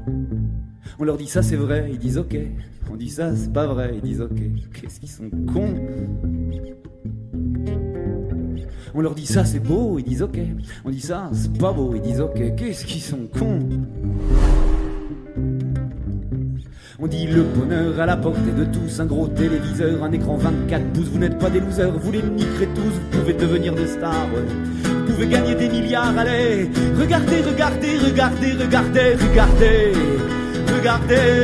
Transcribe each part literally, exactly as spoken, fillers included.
On leur dit ça c'est vrai, ils disent ok. On dit ça c'est pas vrai, ils disent ok. Qu'est-ce qu'ils sont cons. On leur dit ça c'est beau, ils disent ok. On dit ça c'est pas beau, ils disent ok. Qu'est-ce qu'ils sont cons. On dit le bonheur à la portée de tous, un gros téléviseur, un écran vingt-quatre pouces, vous n'êtes pas des losers, vous les niquerez tous, vous pouvez devenir des stars, ouais. Vous pouvez gagner des milliards, allez, regardez, regardez, regardez, regardez, regardez, regardez.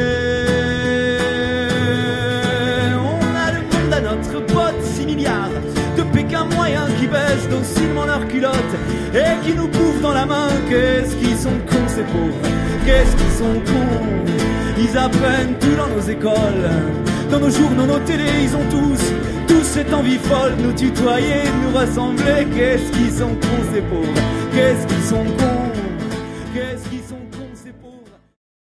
On a le monde à notre pote, six milliards de Pékin moyens qui baissent docilement leurs culottes et qui nous bouffent dans la main. Qu'est-ce qu'ils sont cons ces pauvres, qu'est-ce qu'ils sont cons. Ils apprennent tout dans nos écoles, dans nos journaux, nos télés, ils ont tous, tous cette envie folle, nous tutoyer, nous rassembler. Qu'est-ce qu'ils sont cons ces pauvres, qu'est-ce qu'ils sont cons, qu'est-ce qu'ils sont cons ces pauvres.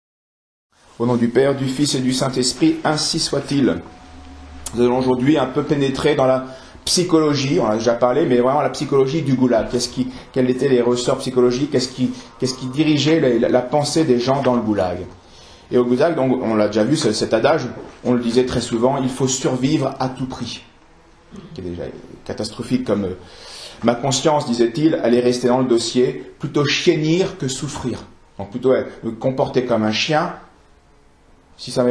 Au nom du Père, du Fils et du Saint-Esprit, ainsi soit-il. Nous allons aujourd'hui un peu pénétrer dans la psychologie, on en a déjà parlé, mais vraiment la psychologie du goulag. Qu'est-ce qui, quels étaient les ressorts psychologiques, qu'est-ce qui, qu'est-ce qui dirigeait la, la pensée des gens dans le goulag. Et au goulag, donc, on l'a déjà vu, cet adage, on le disait très souvent, il faut survivre à tout prix. Qui est déjà catastrophique comme euh, ma conscience, disait-il, elle est restée dans le dossier, plutôt chiennir que souffrir. Donc plutôt euh, me comporter comme un chien, si ça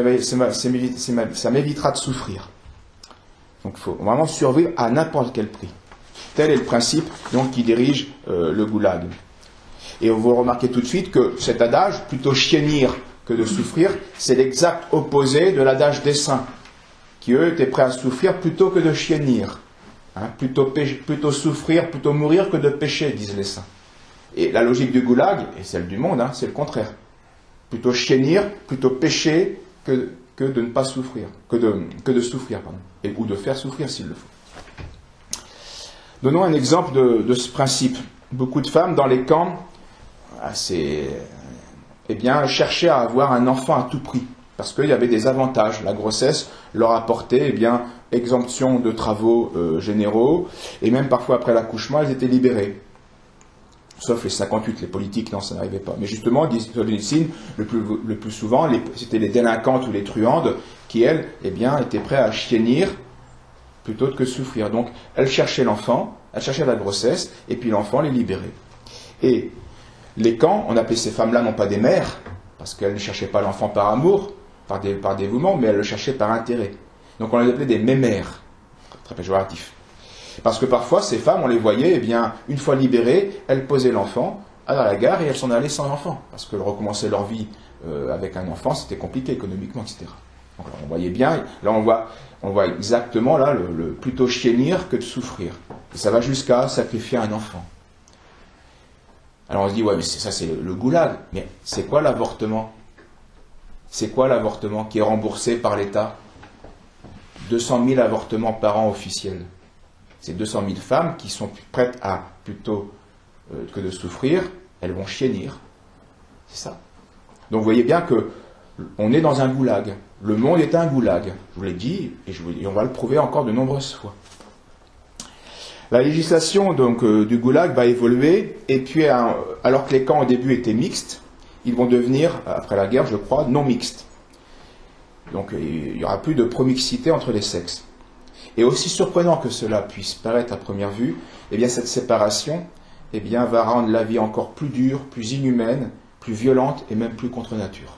m'évitera de souffrir. Donc il faut vraiment survivre à n'importe quel prix. Tel est le principe donc, qui dirige euh, le goulag. Et vous remarquez tout de suite que cet adage, plutôt chiennir que de souffrir, c'est l'exact opposé de l'adage des saints, qui eux étaient prêts à souffrir plutôt que de chiennir. Hein, plutôt, plutôt souffrir, plutôt mourir que de pécher, disent les saints. Et la logique du goulag, et celle du monde, hein, c'est le contraire. Plutôt chiennir, plutôt pécher que, que de ne pas souffrir, que de, que de souffrir, pardon, et, ou de faire souffrir s'il le faut. Donnons un exemple de, de ce principe. Beaucoup de femmes dans les camps, c'est... eh bien, cherchaient à avoir un enfant à tout prix, parce qu'il y avait des avantages. La grossesse leur apportait, eh bien, exemption de travaux euh, généraux, et même parfois après l'accouchement, elles étaient libérées. Sauf les cinquante-huit, les politiques, non, ça n'arrivait pas. Mais justement, dit Solzhenitsyn, le plus, le plus souvent, les, c'était les délinquantes ou les truandes qui, elles, eh bien, étaient prêtes à chiennir plutôt que souffrir. Donc, elles cherchaient l'enfant, elles cherchaient la grossesse, et puis l'enfant les libérait. Et les camps, on appelait ces femmes-là non pas des mères, parce qu'elles ne cherchaient pas l'enfant par amour, par, des, par dévouement, mais elles le cherchaient par intérêt. Donc on les appelait des mémères, très péjoratif. Parce que parfois, ces femmes, on les voyait, eh bien, une fois libérées, elles posaient l'enfant à la gare et elles s'en allaient sans l'enfant. Parce qu'elles recommençaient leur vie euh, avec un enfant, c'était compliqué économiquement, et cetera. Donc là, on voyait bien, là on voit, on voit exactement là, le, le plutôt chiennir que de souffrir. Et ça va jusqu'à sacrifier un enfant. Alors on se dit, ouais, mais c'est, ça c'est le, le goulag. Mais c'est quoi l'avortement? C'est quoi l'avortement qui est remboursé par l'État? deux cent mille avortements par an officiels. C'est deux cent mille femmes qui sont prêtes à, plutôt euh, que de souffrir, elles vont chiennir. C'est ça. Donc vous voyez bien que on est dans un goulag. Le monde est un goulag. Je vous l'ai dit, et, je vous, et on va le prouver encore de nombreuses fois. La législation donc, euh, du goulag va évoluer, et puis euh, alors que les camps au début étaient mixtes, ils vont devenir, après la guerre, je crois, non mixtes. Donc il n'y aura plus de promixité entre les sexes. Et aussi surprenant que cela puisse paraître à première vue, eh bien cette séparation eh bien, va rendre la vie encore plus dure, plus inhumaine, plus violente et même plus contre nature.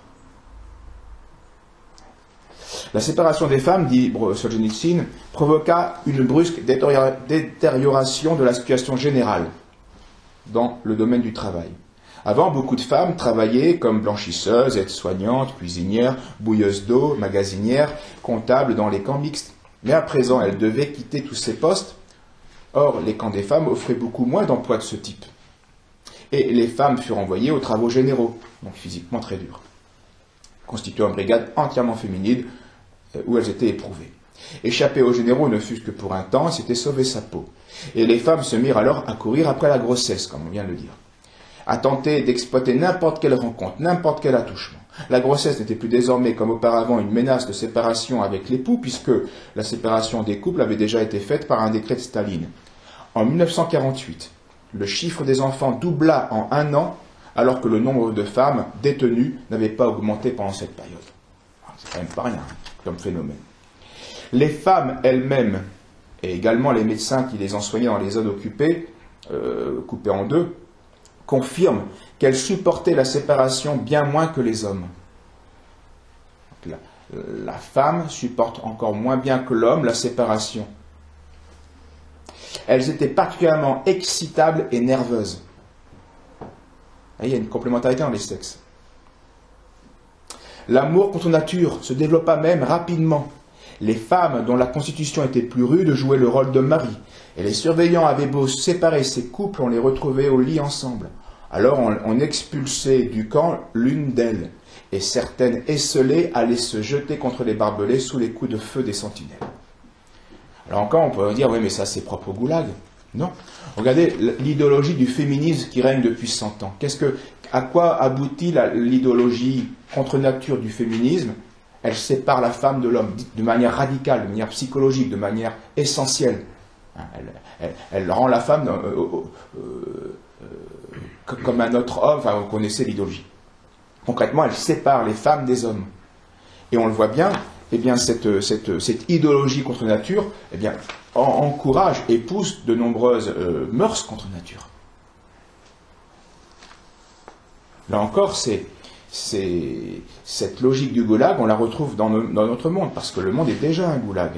La séparation des femmes, dit Solzhenitsyn, provoqua une brusque détérioration de la situation générale dans le domaine du travail. Avant, beaucoup de femmes travaillaient comme blanchiseuses, aides-soignantes, cuisinières, bouilleuses d'eau, magasinières, comptables dans les camps mixtes. Mais à présent, elles devaient quitter tous ces postes. Or, les camps des femmes offraient beaucoup moins d'emplois de ce type. Et les femmes furent envoyées aux travaux généraux, donc physiquement très durs, constituant une brigade entièrement féminine où elles étaient éprouvées. Échapper aux généraux ne fût-ce que pour un temps, c'était sauver sa peau. Et les femmes se mirent alors à courir après la grossesse, comme on vient de le dire, à tenter d'exploiter n'importe quelle rencontre, n'importe quel attouchement. La grossesse n'était plus désormais, comme auparavant, une menace de séparation avec l'époux, puisque la séparation des couples avait déjà été faite par un décret de Staline. En mille neuf cent quarante-huit, le chiffre des enfants doubla en un an, alors que le nombre de femmes détenues n'avait pas augmenté pendant cette période. C'est quand même pas rien comme phénomène. Les femmes elles-mêmes, et également les médecins qui les ont soignées dans les zones occupées, euh, coupées en deux, confirment qu'elles supportaient la séparation bien moins que les hommes. Donc la, la femme supporte encore moins bien que l'homme la séparation. Elles étaient particulièrement excitables et nerveuses. Il y a une complémentarité dans les sexes. L'amour contre nature se développa même rapidement. Les femmes dont la constitution était plus rude jouaient le rôle de mari, et les surveillants avaient beau séparer ces couples, on les retrouvait au lit ensemble. Alors on, on expulsait du camp l'une d'elles, et certaines esselées allaient se jeter contre les barbelés sous les coups de feu des sentinelles. Alors encore, on pourrait dire, oui, mais ça c'est propre au goulag. Non. Regardez l'idéologie du féminisme qui règne depuis cent ans. Qu'est-ce que, à quoi aboutit l'idéologie contre nature du féminisme? Elle sépare la femme de l'homme de manière radicale, de manière psychologique, de manière essentielle. Elle, elle, elle rend la femme euh, euh, euh, comme un autre homme. Enfin, vous connaissez l'idéologie. Concrètement, elle sépare les femmes des hommes. Et on le voit bien, eh bien cette, cette, cette idéologie contre nature eh bien, en, encourage et pousse de nombreuses euh, mœurs contre nature. Là encore, c'est... C'est, cette logique du goulag, on la retrouve dans, no, dans notre monde, parce que le monde est déjà un goulag.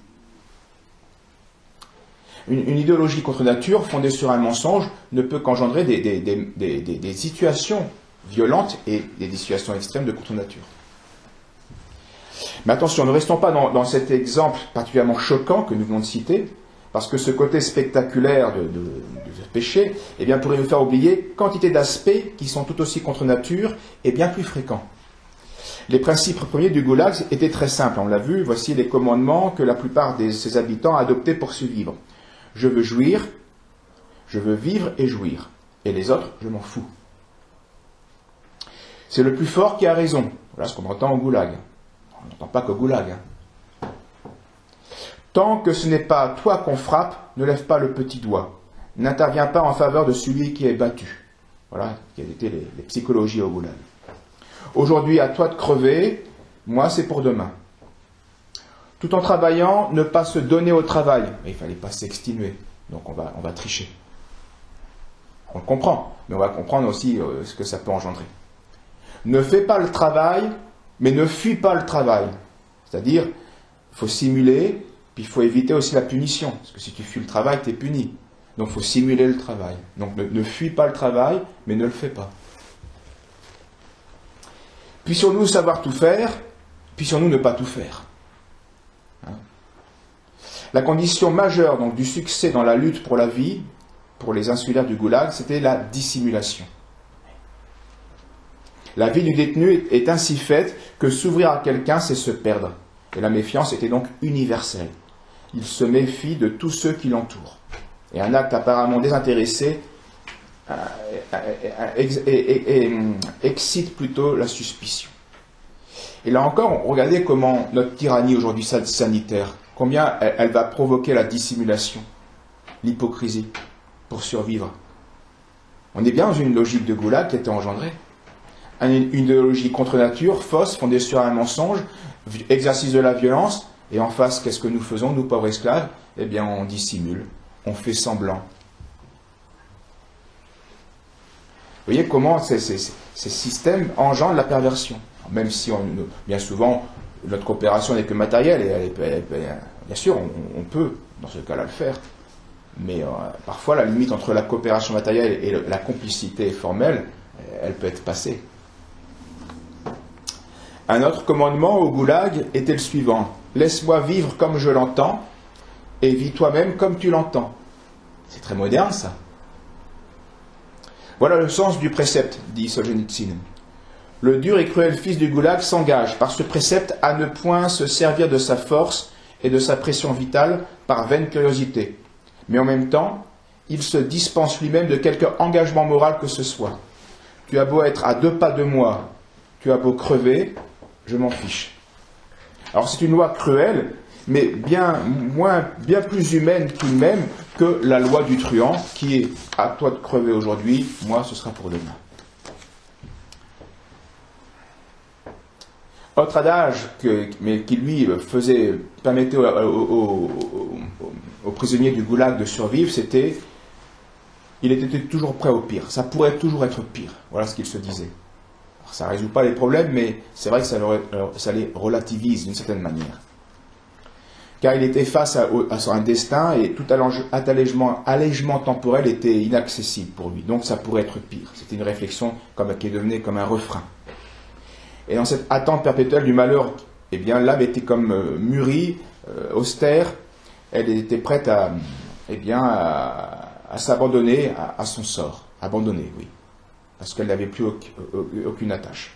Une, une idéologie contre nature, fondée sur un mensonge, ne peut qu'engendrer des, des, des, des, des, des situations violentes et des situations extrêmes de contre nature. Mais attention, ne restons pas dans, dans cet exemple particulièrement choquant que nous venons de citer, parce que ce côté spectaculaire de, de, de péché eh bien, pourrait nous faire oublier quantité d'aspects qui sont tout aussi contre nature et bien plus fréquents. Les principes premiers du goulag étaient très simples, on l'a vu, voici les commandements que la plupart de ses habitants adoptaient pour survivre. Je veux jouir, je veux vivre et jouir, et les autres, je m'en fous. C'est le plus fort qui a raison, voilà ce qu'on entend au goulag. On n'entend pas qu'au goulag, hein. Tant que ce n'est pas à toi qu'on frappe, ne lève pas le petit doigt. N'interviens pas en faveur de celui qui est battu. Voilà quelles étaient les, les psychologies au goulag. Aujourd'hui, à toi de crever, moi c'est pour demain. Tout en travaillant, ne pas se donner au travail. Mais il ne fallait pas s'exténuer, donc on va, on va tricher. On le comprend, mais on va comprendre aussi euh, ce que ça peut engendrer. Ne fais pas le travail, mais ne fuis pas le travail. C'est-à-dire, il faut simuler. Puis il faut éviter aussi la punition, parce que si tu fuis le travail, tu es puni. Donc il faut simuler le travail. Donc ne, ne fuis pas le travail, mais ne le fais pas. Puissions-nous savoir tout faire, puissions-nous ne pas tout faire. Hein? La condition majeure donc, du succès dans la lutte pour la vie, pour les insulaires du goulag, c'était la dissimulation. La vie du détenu est ainsi faite que s'ouvrir à quelqu'un, c'est se perdre. Et la méfiance était donc universelle. Il se méfie de tous ceux qui l'entourent. Et un acte apparemment désintéressé euh, ex, et, et, et, excite plutôt la suspicion. Et là encore, regardez comment notre tyrannie aujourd'hui sanitaire, combien elle, elle va provoquer la dissimulation, l'hypocrisie, pour survivre. On est bien dans une logique de goulag qui était engendrée. Une, une idéologie contre nature, fausse, fondée sur un mensonge, exercice de la violence, et en face, qu'est-ce que nous faisons, nous pauvres esclaves? Eh bien, on dissimule, on fait semblant. Vous voyez comment ces, ces, ces systèmes engendrent la perversion. Même si, on, bien souvent, notre coopération n'est que matérielle, et elle, elle, elle, bien sûr, on, on peut, dans ce cas-là, le faire. Mais euh, parfois, la limite entre la coopération matérielle et le, la complicité formelle, elle peut être passée. Un autre commandement au goulag était le suivant. Laisse-moi vivre comme je l'entends, et vis toi-même comme tu l'entends. C'est très moderne, ça. Voilà le sens du précepte, dit Solzhenitsyn. Le dur et cruel fils du goulag s'engage par ce précepte à ne point se servir de sa force et de sa pression vitale par vaine curiosité. Mais en même temps, il se dispense lui-même de quelque engagement moral que ce soit. Tu as beau être à deux pas de moi, tu as beau crever, je m'en fiche. Alors c'est une loi cruelle, mais bien, moins, bien plus humaine tout de même que la loi du truand, qui est à toi de crever aujourd'hui, moi ce sera pour demain. Autre adage, que, mais qui lui faisait, permettait aux, aux, aux, aux prisonniers du goulag de survivre, c'était il était toujours prêt au pire. Ça pourrait toujours être pire. Voilà ce qu'il se disait. Alors, ça ne résout pas les problèmes, mais c'est vrai que ça, leur, ça les relativise d'une certaine manière. Car il était face à, à un destin et tout allègement, allègement temporel était inaccessible pour lui. Donc ça pourrait être pire. C'était une réflexion comme, qui devenait comme un refrain. Et dans cette attente perpétuelle du malheur, eh bien, l'âme était comme euh, mûrie, euh, austère. Elle était prête à, eh bien, à, à s'abandonner à, à son sort. Abandonner, oui. Parce qu'elle n'avait plus aucune, aucune attache.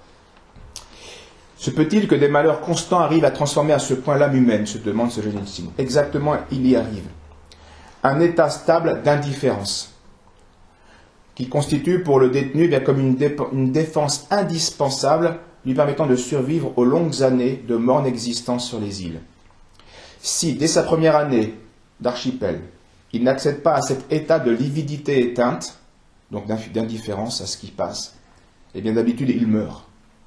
Se peut-il que des malheurs constants arrivent à transformer à ce point l'âme humaine, se demande ce jeune Simon. Exactement, il y arrive. Un état stable d'indifférence, qui constitue pour le détenu bien comme une, dé une défense indispensable lui permettant de survivre aux longues années de morne existence sur les îles. Si, dès sa première année d'archipel, il n'accède pas à cet état de lividité éteinte, donc d'indifférence à ce qui passe, eh bien d'habitude il meurt.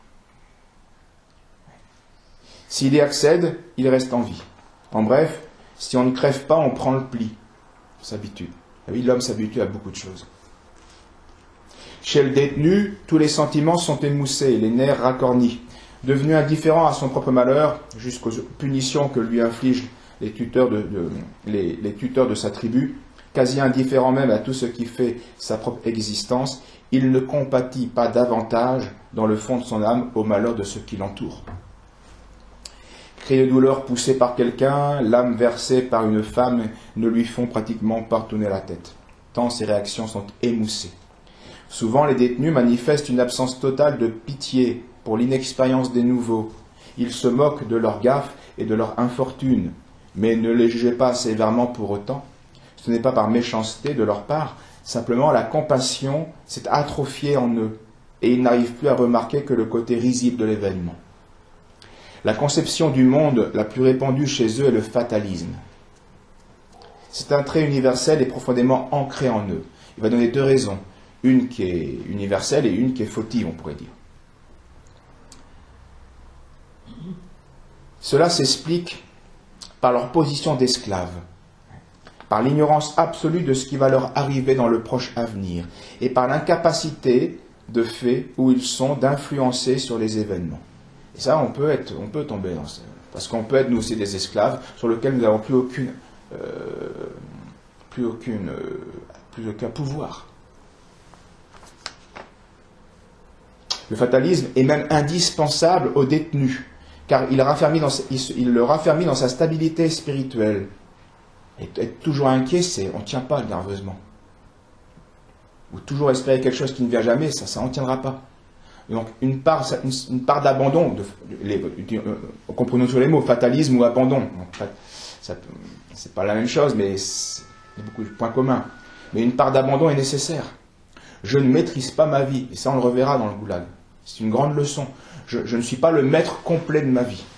S'il y accède, il reste en vie. En bref, si on ne crève pas, on prend le pli. On s'habitue. Oui, l'homme s'habitue à beaucoup de choses. Chez le détenu, tous les sentiments sont émoussés, les nerfs racornis. Devenu indifférent à son propre malheur, jusqu'aux punitions que lui infligent les tuteurs de, de, les, les tuteurs de sa tribu, quasi indifférent même à tout ce qui fait sa propre existence, il ne compatit pas davantage, dans le fond de son âme, au malheur de ceux qui l'entourent. Cris de douleur poussés par quelqu'un, l'âme versée par une femme ne lui font pratiquement pas tourner la tête, tant ses réactions sont émoussées. Souvent, les détenus manifestent une absence totale de pitié pour l'inexpérience des nouveaux. Ils se moquent de leurs gaffes et de leur infortune, mais ne les jugez pas sévèrement pour autant. Ce n'est pas par méchanceté de leur part, simplement la compassion s'est atrophiée en eux, et ils n'arrivent plus à remarquer que le côté risible de l'événement. La conception du monde la plus répandue chez eux est le fatalisme. C'est un trait universel et profondément ancré en eux. Il va donner deux raisons, une qui est universelle et une qui est fautive, on pourrait dire. Cela s'explique par leur position d'esclaves, par l'ignorance absolue de ce qui va leur arriver dans le proche avenir, et par l'incapacité de fait où ils sont d'influencer sur les événements. Et ça, on peut, être, on peut tomber dans ça. Parce qu'on peut être, nous aussi, des esclaves sur lesquels nous n'avons plus aucune, euh, plus aucune, euh, plus aucun pouvoir. Le fatalisme est même indispensable aux détenus, car il, raffermit dans, il, il le raffermit dans sa stabilité spirituelle. Et être toujours inquiet, c'est, on ne tient pas nerveusement. Ou toujours espérer quelque chose qui ne vient jamais, ça, ça n'en tiendra pas. Donc une part, une, une part d'abandon, de, les, de, euh, comprenons sur les mots, fatalisme ou abandon. C'est pas la même chose, mais il y a beaucoup de points communs. Mais une part d'abandon est nécessaire. Je ne maîtrise pas ma vie, et ça on le reverra dans le goulag. C'est une grande leçon. Je, je ne suis pas le maître complet de ma vie.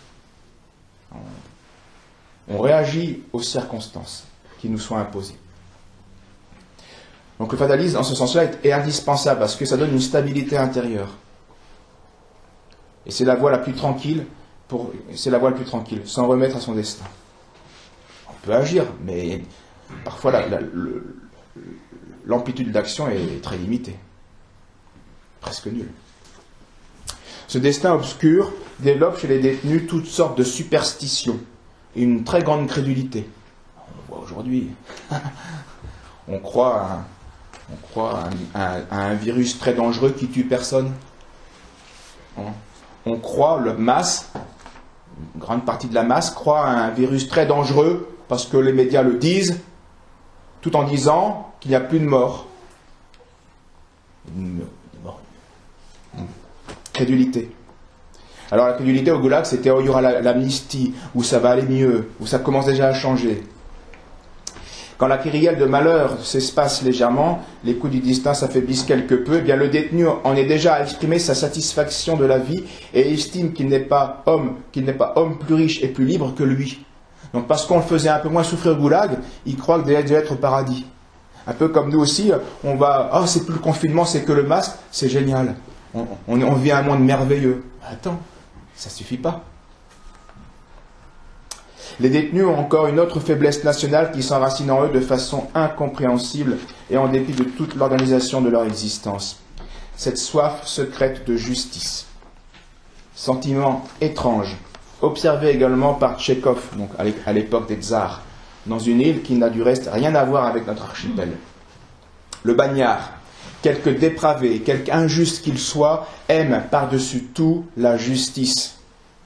On, on réagit aux circonstances qui nous sont imposées. Donc le fatalisme, dans ce sens-là, est, est indispensable parce que ça donne une stabilité intérieure. Et c'est la voie la plus tranquille, pour, c'est la voie la plus tranquille, sans remettre à son destin. On peut agir, mais parfois la, la, le, l'amplitude d'action est très limitée, presque nulle. Ce destin obscur développe chez les détenus toutes sortes de superstitions et une très grande crédulité. On voit aujourd'hui, on croit à un, on croit à un, à un virus très dangereux qui tue personne. On croit, le masse, une grande partie de la masse croit à un virus très dangereux parce que les médias le disent, tout en disant qu'il n'y a plus de morts. Une, une crédulité. Alors la crédulité au goulag, c'était oh, il y aura l'amnistie, ou ça va aller mieux, ou ça commence déjà à changer. Quand la kyrielle de malheur s'espace légèrement, les coups du destin s'affaiblissent quelque peu, eh bien le détenu en est déjà à exprimer sa satisfaction de la vie et estime qu'il n'est pas homme, qu'il n'est pas homme plus riche et plus libre que lui. Donc parce qu'on le faisait un peu moins souffrir au goulag, il croit que déjà être au paradis. Un peu comme nous aussi, on va, ah oh, c'est plus le confinement, c'est que le masque, c'est génial. On, on, on vit un monde merveilleux. Attends, Ça ne suffit pas. Les détenus ont encore une autre faiblesse nationale qui s'enracine en eux de façon incompréhensible et en dépit de toute l'organisation de leur existence. Cette soif secrète de justice. Sentiment étrange, observé également par Tchekhov, donc à l'époque des tsars, dans une île qui n'a du reste rien à voir avec notre archipel. Le bagnard, quelque dépravé, quelque injuste qu'il soit, aime par-dessus tout la justice.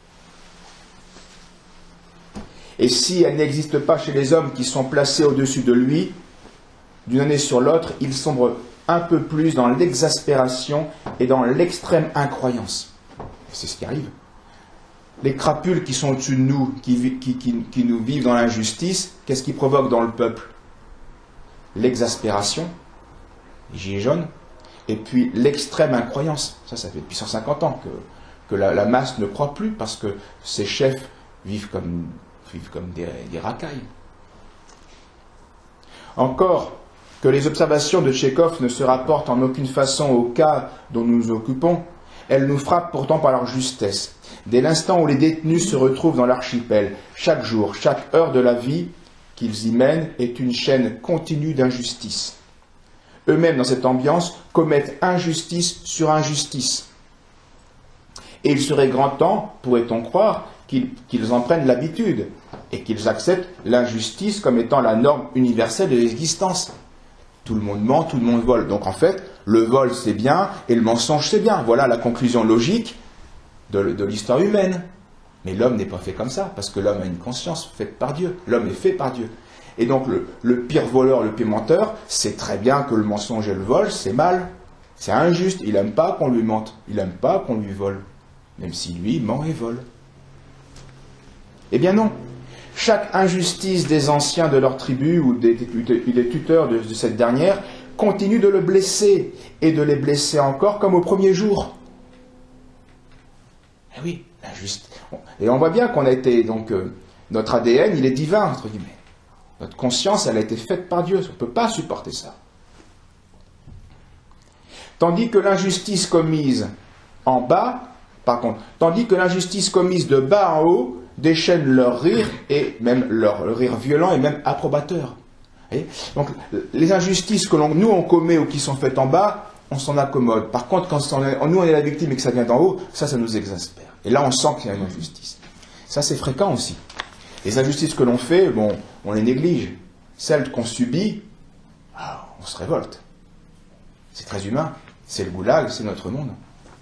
Et si elle n'existe pas chez les hommes qui sont placés au-dessus de lui, d'une année sur l'autre, il sombre un peu plus dans l'exaspération et dans l'extrême incroyance. C'est ce qui arrive. Les crapules qui sont au-dessus de nous, qui, qui, qui, qui nous vivent dans l'injustice, qu'est-ce qui provoque dans le peuple? L'exaspération, les gilets jaunes, et puis l'extrême incroyance. Ça, ça fait depuis cent cinquante ans que, que la, la masse ne croit plus, parce que ces chefs vivent comme, vivent comme des, des racailles. Encore que les observations de Tchekhov ne se rapportent en aucune façon au cas dont nous nous occupons, elles nous frappent pourtant par leur justesse. Dès l'instant où les détenus se retrouvent dans l'archipel, chaque jour, chaque heure de la vie qu'ils y mènent est une chaîne continue d'injustice. Eux-mêmes, dans cette ambiance, commettent injustice sur injustice. Et il serait grand temps, pourrait-on croire, qu'ils qu'ils en prennent l'habitude et qu'ils acceptent l'injustice comme étant la norme universelle de l'existence. Tout le monde ment, tout le monde vole. Donc en fait, le vol c'est bien et le mensonge c'est bien. Voilà la conclusion logique de, de l'histoire humaine. Mais l'homme n'est pas fait comme ça, parce que l'homme a une conscience faite par Dieu. L'homme est fait par Dieu. Et donc le, le pire voleur, le pire menteur, sait très bien que le mensonge et le vol, c'est mal. C'est injuste. Il n'aime pas qu'on lui mente. Il n'aime pas qu'on lui vole. Même si lui ment et vole. Eh bien non. Chaque injustice des anciens de leur tribu ou des, des, des tuteurs de, de cette dernière continue de le blesser et de les blesser encore comme au premier jour. Eh oui, l'injustice. Et on voit bien qu'on a été, donc, euh, notre A D N, il est divin, entre guillemets. Notre conscience, elle a été faite par Dieu. On ne peut pas supporter ça. Tandis que l'injustice commise en bas, par contre, tandis que l'injustice commise de bas en haut déchaîne leur rire, et même leur rire violent et même approbateur. Et donc, les injustices que l'on, nous on commet ou qui sont faites en bas, on s'en accommode. Par contre, quand on est, nous on est la victime et que ça vient d'en haut, ça, ça nous exaspère. Et là, on sent qu'il y a une injustice. Ça, c'est fréquent aussi. Les injustices que l'on fait, bon, on les néglige. Celles qu'on subit, ah, on se révolte. C'est très humain. C'est le goulag, c'est notre monde.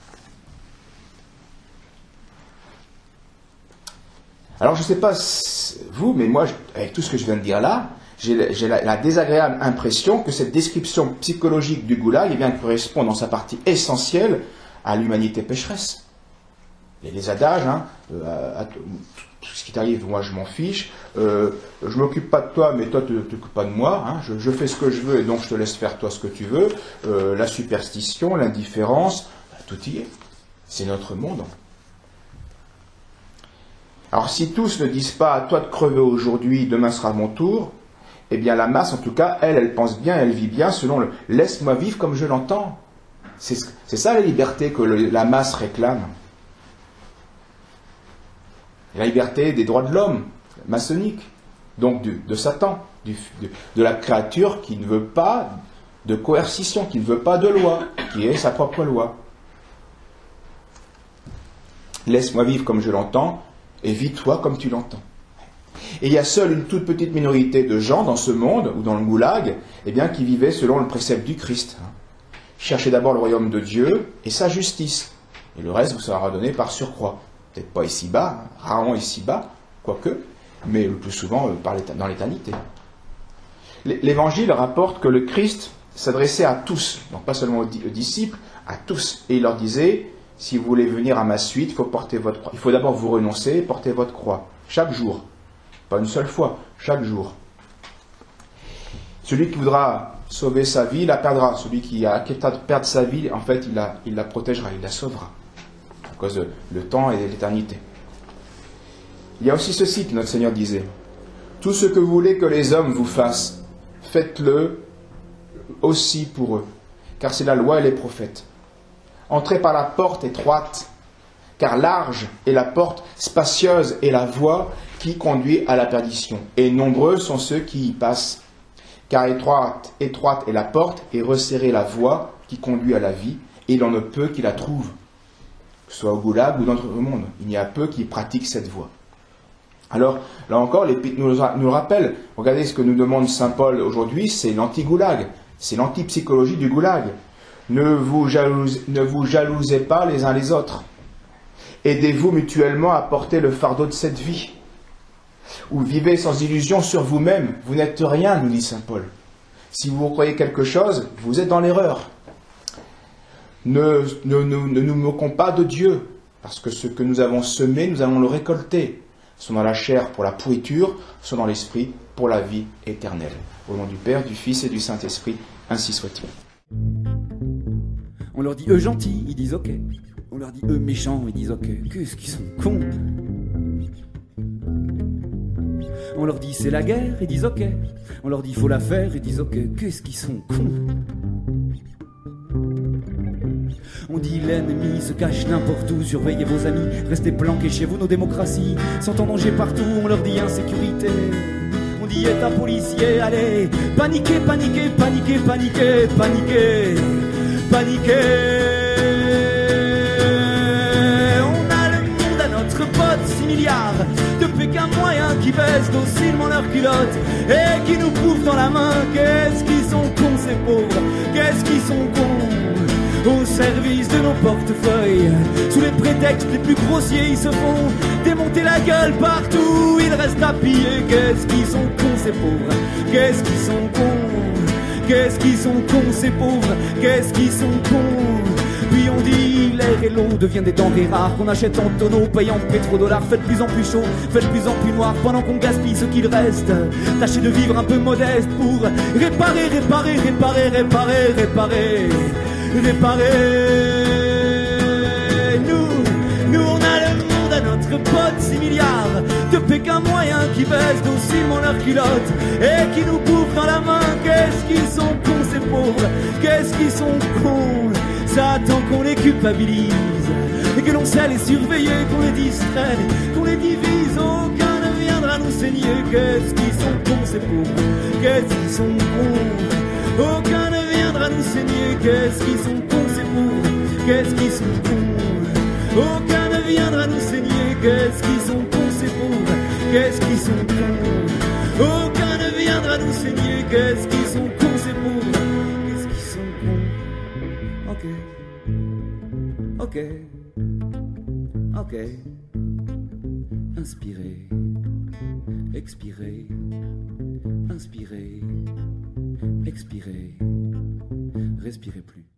Alors, je ne sais pas vous, mais moi, avec tout ce que je viens de dire là, j'ai la, la désagréable impression que cette description psychologique du goulag, eh bien, correspond dans sa partie essentielle à l'humanité pécheresse. Il y a les adages, hein, à, à, tout ce qui t'arrive, moi je m'en fiche, euh, je ne m'occupe pas de toi, mais toi tu ne t'occupes pas de moi, hein, je, je fais ce que je veux et donc je te laisse faire toi ce que tu veux, euh, la superstition, l'indifférence, tout y est. C'est notre monde. Alors si tous ne disent pas à toi de crever aujourd'hui, demain sera mon tour, eh bien la masse en tout cas, elle, elle pense bien, elle vit bien selon le « laisse-moi vivre comme je l'entends ». C'est ça la liberté que le, la masse réclame. La liberté des droits de l'homme, maçonnique, donc du, de Satan, du, de, de la créature qui ne veut pas de coercition, qui ne veut pas de loi, qui est sa propre loi. Laisse-moi vivre comme je l'entends, et vis-toi comme tu l'entends. Et il y a seule une toute petite minorité de gens dans ce monde, ou dans le goulag, eh bien, qui vivaient selon le précepte du Christ. Cherchez d'abord le royaume de Dieu et sa justice, et le reste vous sera donné par surcroît. Peut-être pas ici-bas, rarement ici-bas, quoique, mais le plus souvent par dans l'éternité. L'Évangile rapporte que le Christ s'adressait à tous, donc pas seulement aux disciples, à tous, et il leur disait, si vous voulez venir à ma suite, il faut porter votre croix. Il faut d'abord vous renoncer et porter votre croix, chaque jour. Pas une seule fois, chaque jour. Celui qui voudra sauver sa vie, la perdra. Celui qui a accepté de perdre sa vie, en fait, il la, il la protégera, il la sauvera. À cause de le temps et de l'éternité. Il y a aussi ceci que notre Seigneur disait. Tout ce que vous voulez que les hommes vous fassent, faites-le aussi pour eux. Car c'est la loi et les prophètes. Entrez par la porte étroite, car large est la porte, spacieuse est la voie qui conduit à la perdition, et nombreux sont ceux qui y passent. Car étroite, étroite est la porte, et resserrée la voie qui conduit à la vie, et il en a peu qui la trouvent, que ce soit au goulag ou dans le monde. Il y a peu qui pratiquent cette voie. Alors, là encore, l'Épître nous, nous rappelle, regardez ce que nous demande saint Paul aujourd'hui, c'est l'anti-goulag, c'est l'anti-psychologie du goulag. Ne vous, jalouse, ne vous jalousez pas les uns les autres. Aidez-vous mutuellement à porter le fardeau de cette vie. Ou vivez sans illusion sur vous-même. Vous n'êtes rien, nous dit saint Paul. Si vous croyez quelque chose, vous êtes dans l'erreur. Ne, ne, ne, ne nous moquons pas de Dieu, parce que ce que nous avons semé, nous allons le récolter. Soit dans la chair pour la pourriture, soit dans l'esprit pour la vie éternelle. Au nom du Père, du Fils et du Saint-Esprit, ainsi soit-il. On leur dit eux gentils, ils disent ok. On leur dit eux méchants, ils disent ok. Qu'est-ce qu'ils sont cons. On leur dit c'est la guerre, ils disent ok. On leur dit faut la faire, ils disent ok. Qu'est-ce qu'ils sont cons. On dit l'ennemi se cache n'importe où, surveillez vos amis, restez planqués chez vous, nos démocraties sont en danger partout, on leur dit insécurité. On dit état policier, allez, paniquez, paniquez, paniquez, paniquez, paniquez, paniquez. On a le monde à notre pote, six milliards de Pékin moyens qui baissent docilement leurs culottes et qui nous bouffent dans la main. Qu'est-ce qu'ils sont cons ces pauvres, qu'est-ce qu'ils sont cons. Au service de nos portefeuilles, sous les prétextes les plus grossiers, ils se font démonter la gueule partout. Ils restent à piller. Qu'est-ce qu'ils sont cons ces pauvres, qu'est-ce qu'ils sont cons, qu'est-ce qu'ils sont cons ces pauvres, qu'est-ce qu'ils sont cons. Puis on dit l'air et l'eau deviennent des denrées rares qu'on achète en tonneaux, payant pétrodollars. Faites plus en plus chaud, faites plus en plus noir pendant qu'on gaspille ce qu'il reste. Tâchez de vivre un peu modeste pour réparer, réparer, réparer, réparer, réparer. Réparer. Nous, nous on a le monde à notre pote, six milliards de Pékin moyens qui baissent docilement leurs culottes et qui nous bouffent dans la main. Qu'est-ce qu'ils sont cons ces pauvres, qu'est-ce qu'ils sont cons. Ça attend qu'on les culpabilise et que l'on sait les surveiller, qu'on les distrait, qu'on les divise. Aucun ne viendra nous saigner. Qu'est-ce qu'ils sont cons ces pauvres, qu'est-ce qu'ils sont cons. Aucun ne viendra nous saigner. Qu'est-ce qu'ils sont cons ces pauvres, qu'est-ce qu'ils sont cons. Aucun ne viendra nous saigner. Qu'est-ce qu'ils sont cons ces pauvres, qu'est-ce qu'ils sont cons. Aucun ne viendra nous saigner. Qu'est-ce qu'ils sont cons ces pauvres, qu'est-ce qu'ils sont cons. Ok, ok, ok. Inspirez, expirez, inspirez, expirez, respirez plus.